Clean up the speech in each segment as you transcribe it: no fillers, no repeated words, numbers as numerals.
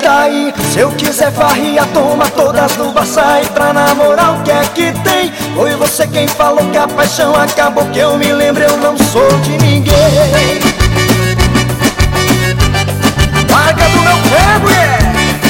daí? Se eu quiser farria, toma todas do bar, sai pra namorar, o que é que tem? Foi você quem falou que a paixão acabou, que eu me lembro, eu não sou de ninguém. Larga do meu pé, mulher!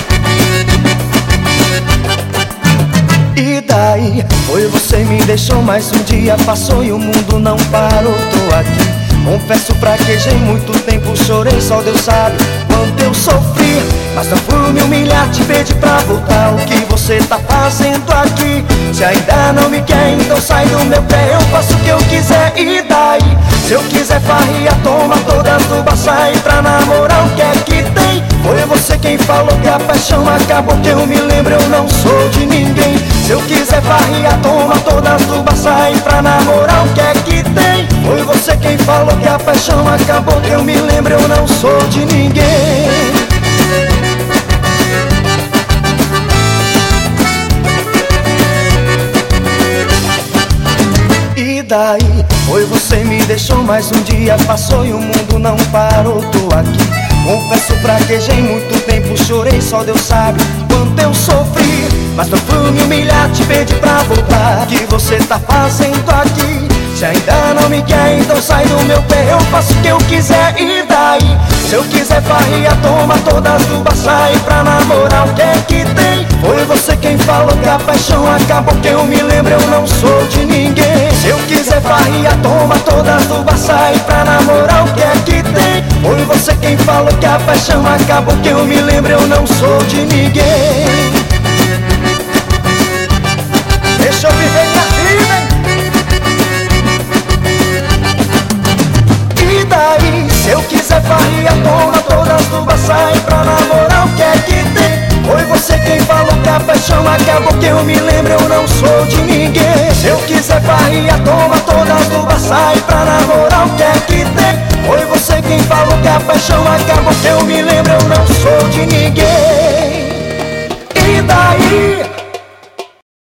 E daí? Foi você me deixou, mais um dia passou e o mundo não parou, tô aqui. Confesso, fraquejei muito tempo, chorei, só Deus sabe quanto eu sofri. Mas não fui me humilhar, te pedi pra voltar, o que você tá fazendo aqui? Se ainda não me quer, então sai do meu pé, eu faço o que eu quiser. E daí? Se eu quiser farria, toma todas do bar, sai pra namorar, o que é que tem? Foi você quem falou que a paixão acabou, que eu me lembro, eu não sou de ninguém. Se eu quiser farria, toma todas do bar, sai pra namorar, o que é que tem? Foi você quem falou que a paixão acabou, que eu me lembro, eu não sou de ninguém. E daí? Foi você me deixou, mais um dia passou e o mundo não parou, tô aqui. Confesso, fraquejei muito tempo, chorei, só Deus sabe quanto eu sofri. Mas não fui me humilhar, te pedi pra voltar, o que você tá fazendo aqui? Se ainda não me quer, então sai do meu pé, eu faço o que eu quiser. E daí? Se eu quiser farria, toma todas do bar, sai pra namorar, o que é que tem? Foi você quem falou que a paixão acabou, que eu me lembro, eu não sou de ninguém. Se eu quiser farria, toma todas do bar, sai pra namorar, o que é que tem? Foi você quem falou que a paixão acabou, que eu me lembro, eu não sou de ninguém. Deixa eu viver minha vida, hein? E daí? Se eu quiser farria, toma todas do bar, sai pra namorar, o que é que tem? Foi você quem falou que a paixão acabou, que eu me lembro, eu não sou de ninguém. Se eu quiser farria, toma todas do bar, sai pra namorar, o que é que tem? Foi você quem falou que a paixão acabou, que eu me lembro, eu não sou de ninguém. E daí?